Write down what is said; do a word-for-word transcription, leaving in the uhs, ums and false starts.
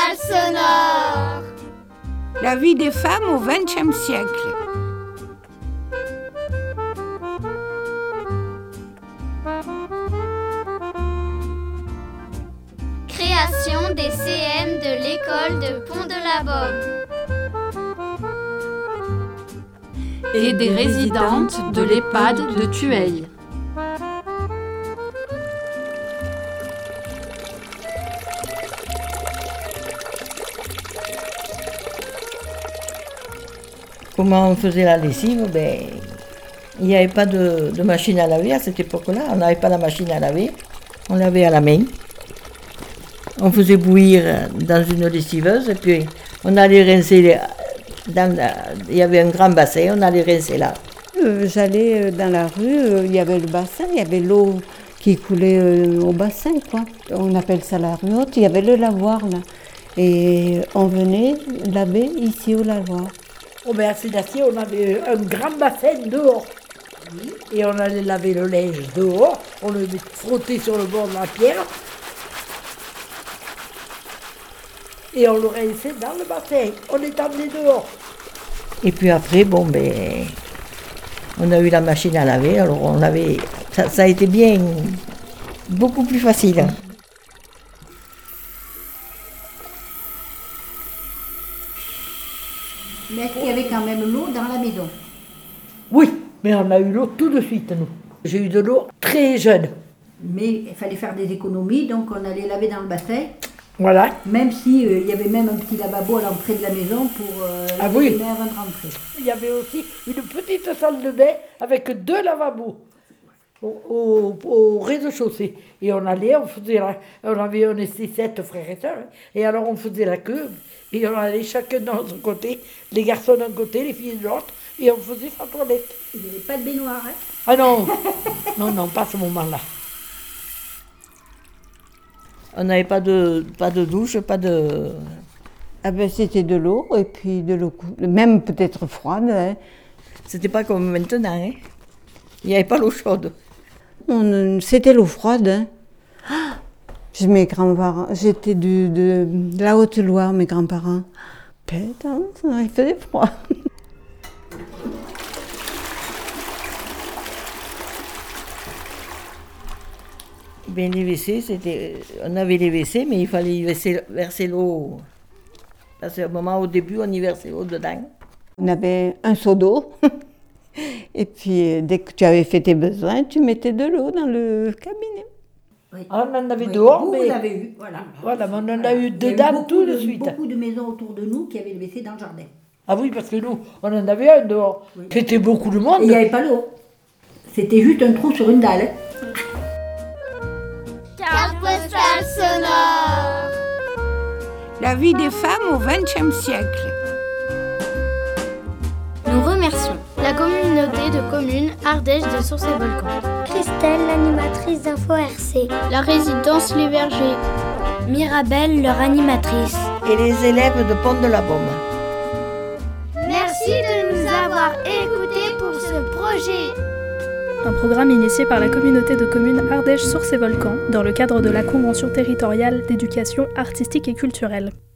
postale sonore. La vie des femmes au vingtième siècle. Création des C M de l'école de Pont-de-la-Baume et des résidentes de l'EHPAD de Tueil. Comment on faisait la lessive? Ben, il n'y avait pas de, de machine à laver à cette époque-là. On n'avait pas la machine à laver. On lavait à la main. On faisait bouillir dans une lessiveuse et puis on allait rincer. Les, dans la, il y avait un grand bassin, on allait rincer là. Euh, j'allais dans la rue, euh, il y avait le bassin, il y avait l'eau qui coulait euh, au bassin, quoi. On appelle ça la rue haute. Il y avait le lavoir là. Et on venait laver ici au lavoir. Oh ben à Sédacier, on avait un grand bassin dehors. Oui. Et on allait laver le linge dehors, on le frottait sur le bord de la pierre. Et on le rinçait dans le bassin. On est emmené dehors. Et puis après, bon ben, on a eu la machine à laver, alors on lavait. Ça, ça a été bien, beaucoup plus facile. Mais est-ce qu'il y avait quand même l'eau dans la maison? Oui, mais on a eu l'eau tout de suite, nous. J'ai eu de l'eau très jeune. Mais il fallait faire des économies, donc on allait laver dans le bassin. Voilà. Même si euh, il y avait même un petit lavabo à l'entrée de la maison pour euh, ah laver oui. les mains avant de rentrer. Il y avait aussi une petite salle de bain avec deux lavabos au, au, au rez-de-chaussée. Et on allait, on faisait la, on avait, on était sept frères et sœurs, et alors on faisait la queue, et on allait chacun de notre côté, les garçons d'un côté, les filles de l'autre, et on faisait sa toilette. Il n'y avait pas de baignoire, hein? Ah non, non, non, pas à ce moment-là. On n'avait pas de, pas de douche, pas de... Ah ben c'était de l'eau, et puis de l'eau, même peut-être froide. Hein. C'était pas comme maintenant, hein. Il n'y avait pas l'eau chaude. On, c'était l'eau froide. Hein. Ah, mes grands-parents, j'étais de, de, de la Haute-Loire, mes grands-parents. Putain, il faisait froid. Ben, les W C, c'était, on avait les W C, mais il fallait y verser, verser l'eau. Parce qu'à un moment, au début, on y versait l'eau dedans. On avait un seau d'eau. Et puis, dès que tu avais fait tes besoins, tu mettais de l'eau dans le cabinet. Oui. Ah, on en avait oui, dehors, vous, mais... vous l'avez eu, voilà. Voilà, mais on en voilà. a eu dedans tout de suite. Il y a eu beaucoup de maisons autour de nous qui avaient le W C dans le jardin. Ah oui, parce que nous, on en avait un dehors. Oui. C'était beaucoup de monde. Et il n'y avait pas l'eau. C'était juste un trou sur une dalle. Carte postale sonore. La vie des femmes au vingtième siècle. Nous remercions la communauté de communes Ardèche de Sources et Volcans, Christelle, l'animatrice d'Info R C, la résidence Les Vergers, Mirabelle, leur animatrice, et les élèves de Pont-de-la-Baume. Merci de nous avoir écoutés pour ce projet. Un programme initié par la communauté de communes Ardèche Sources et Volcans dans le cadre de la Convention territoriale d'éducation artistique et culturelle.